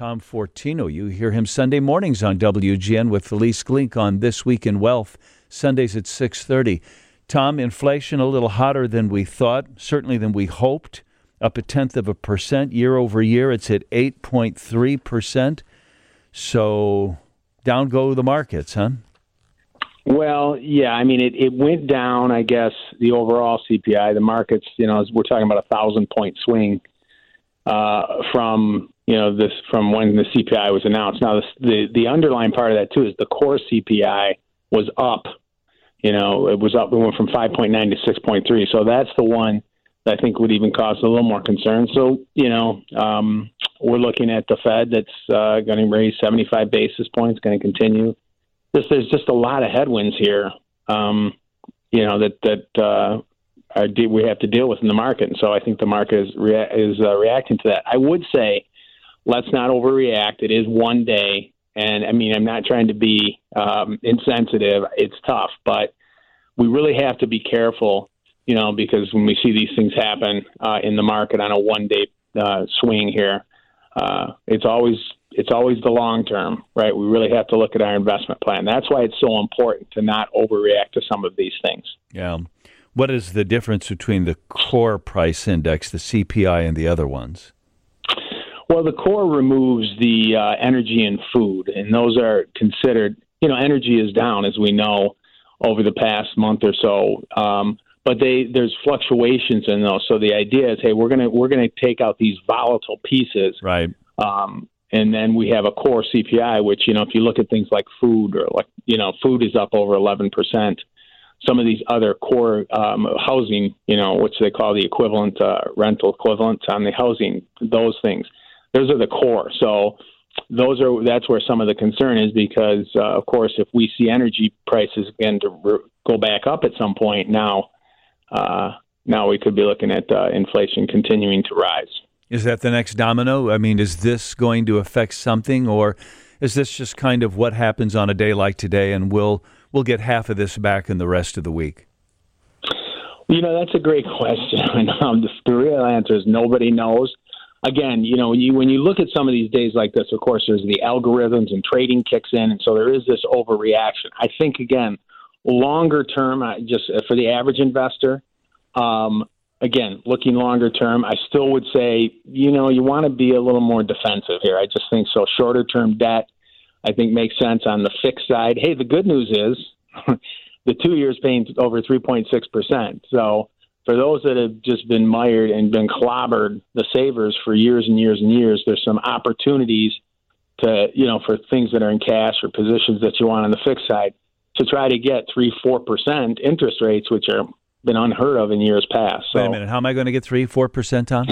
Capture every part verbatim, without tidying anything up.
Tom Fortino. You hear him Sunday mornings on W G N with Felice Glink on This Week in Wealth, Sundays at six thirty. Tom, inflation a little hotter than we thought, certainly than we hoped, up a tenth of a percent year over year. It's at eight point three percent. So down go the markets, huh? Well, yeah, I mean, it, it went down, I guess, the overall C P I. The markets, you know, we're talking about a thousand-point swing uh, from, you know, this from when the C P I was announced. Now, this, the, the underlying part of that, too, is the core C P I was up. You know, it was up. It went from five point nine to six point three. So that's the one that I think would even cause a little more concern. So, you know, um, we're looking at the Fed that's uh, going to raise seventy-five basis points, going to continue. Just, there's just a lot of headwinds here, um, you know, that that uh, are, we have to deal with in the market. And so I think the market is rea- is uh, reacting to that. I would say let's not overreact. It is one day. And, I mean, I'm not trying to be um, insensitive. It's tough. But we really have to be careful, you know, because when we see these things happen uh, in the market on a one-day uh, swing here, uh, it's always – it's always the long term, right? We really have to look at our investment plan. That's why it's so important to not overreact to some of these things. Yeah. What is the difference between the core price index, the C P I, and the other ones? Well, the core removes the uh, energy and food, and those are considered, you know, energy is down, as we know, over the past month or so. Um, but they there's fluctuations in those. So the idea is, hey, we're gonna we're gonna take out these volatile pieces. Right. Um, And then we have a core C P I, which, you know, if you look at things like food or like, you know, food is up over eleven percent. Some of these other core um, housing, you know, which they call the equivalent, uh, rental equivalent on the housing, those things, those are the core. So those are, that's where some of the concern is because, uh, of course, if we see energy prices again to re- go back up at some point now, uh, now we could be looking at uh, inflation continuing to rise. Is that the next domino? I mean, is this going to affect something, or is this just kind of what happens on a day like today, and we'll we'll get half of this back in the rest of the week? You know, that's a great question. um, the, the real answer is nobody knows. Again, you know, when you when you look at some of these days like this, of course, there's the algorithms and trading kicks in, and so there is this overreaction. I think, again, longer term, I just for the average investor. Um, Again, looking longer term, I still would say, you know, you want to be a little more defensive here. I just think so. Shorter term debt, I think, makes sense on the fixed side. Hey, the good news is the two years paying over three point six percent. So for those that have just been mired and been clobbered, the savers for years and years and years, there's some opportunities to, you know, for things that are in cash or positions that you want on the fixed side to try to get three, four percent interest rates, which are been unheard of in years past. So, wait a minute, how am I going to get three, four percent on?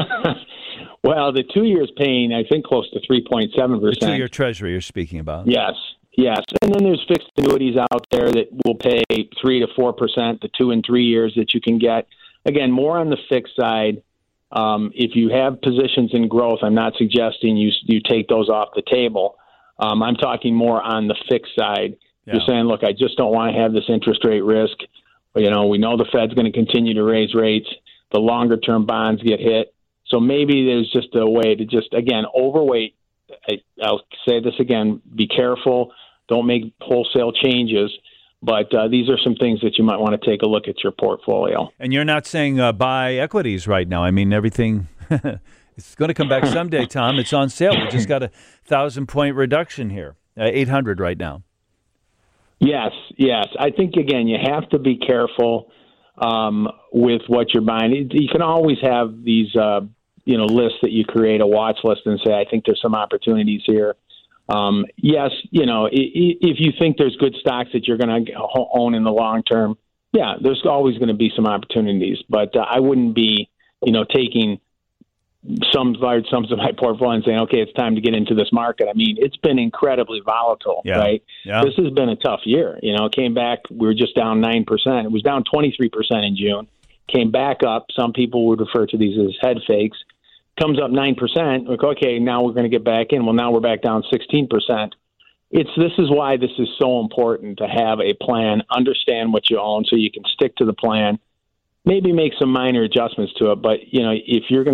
Well, the two years paying, I think, close to three point seven percent. The two-year Treasury you're speaking about. Yes, yes. And then there's fixed annuities out there that will pay three to four percent. The two and three years that you can get. Again, more on the fixed side. Um, if you have positions in growth, I'm not suggesting you you take those off the table. Um, I'm talking more on the fixed side. Yeah. You're saying, look, I just don't want to have this interest rate risk. You know, we know the Fed's going to continue to raise rates. The longer-term bonds get hit. So maybe there's just a way to just, again, overweight. I, I'll say this again, be careful. Don't make wholesale changes. But uh, these are some things that you might want to take a look at your portfolio. And you're not saying uh, buy equities right now. I mean, everything, it's going to come back someday, Tom. It's on sale. We just got a one thousand-point reduction here, uh, eight hundred right now. Yes, yes. I think, again, you have to be careful um, with what you're buying. You can always have these, uh, you know, lists that you create, a watch list, and say, I think there's some opportunities here. Um, yes, you know, if you think there's good stocks that you're going to own in the long term, yeah, there's always going to be some opportunities. But uh, I wouldn't be, you know, taking some large sums of my portfolio and saying, okay, it's time to get into this market. I mean, it's been incredibly volatile, yeah. right? Yeah. This has been a tough year. You know, it came back, we were just down nine percent. It was down twenty-three percent in June, came back up. Some people would refer to these as head fakes. Comes up nine percent. Like, okay, now we're going to get back in. Well, now we're back down sixteen percent. It's this is why this is so important to have a plan, understand what you own so you can stick to the plan, maybe make some minor adjustments to it. But, you know, if you're going to,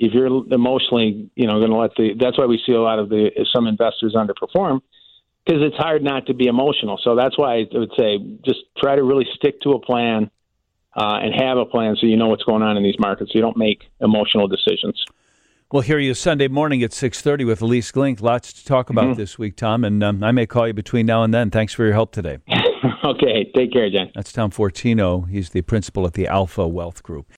if you're emotionally, you know, going to let the, that's why we see a lot of the, some investors underperform, because it's hard not to be emotional. So that's why I would say just try to really stick to a plan uh, and have a plan so you know what's going on in these markets, so you don't make emotional decisions. We'll hear you Sunday morning at six thirty with Ilyce Glink. Lots to talk about mm-hmm. this week, Tom, and um, I may call you between now and then. Thanks for your help today. Okay, take care, Jen. That's Tom Fortino. He's the principal at the Alpha Wealth Group.